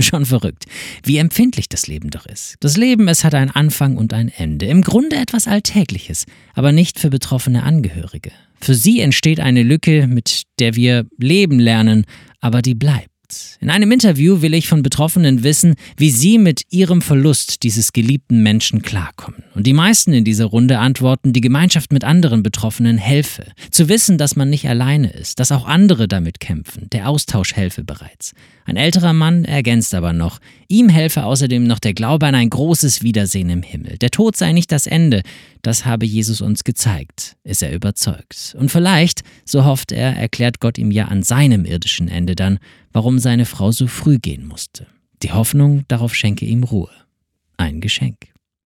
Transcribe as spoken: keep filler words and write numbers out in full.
Schon verrückt, wie empfindlich das Leben doch ist. Das Leben, es hat einen Anfang und ein Ende. Im Grunde etwas Alltägliches, aber nicht für betroffene Angehörige. Für sie entsteht eine Lücke, mit der wir leben lernen, aber die bleibt. In einem Interview will ich von Betroffenen wissen, wie sie mit ihrem Verlust dieses geliebten Menschen klarkommen. Und die meisten in dieser Runde antworten, die Gemeinschaft mit anderen Betroffenen helfe. Zu wissen, dass man nicht alleine ist, dass auch andere damit kämpfen. Der Austausch helfe bereits. Ein älterer Mann ergänzt aber noch, ihm helfe außerdem noch der Glaube an ein großes Wiedersehen im Himmel. Der Tod sei nicht das Ende, das habe Jesus uns gezeigt, ist er überzeugt. Und vielleicht, so hofft er, erklärt Gott ihm ja an seinem irdischen Ende dann, warum seine Frau so früh gehen musste. Die Hoffnung, darauf schenke ihm Ruhe. Ein Geschenk.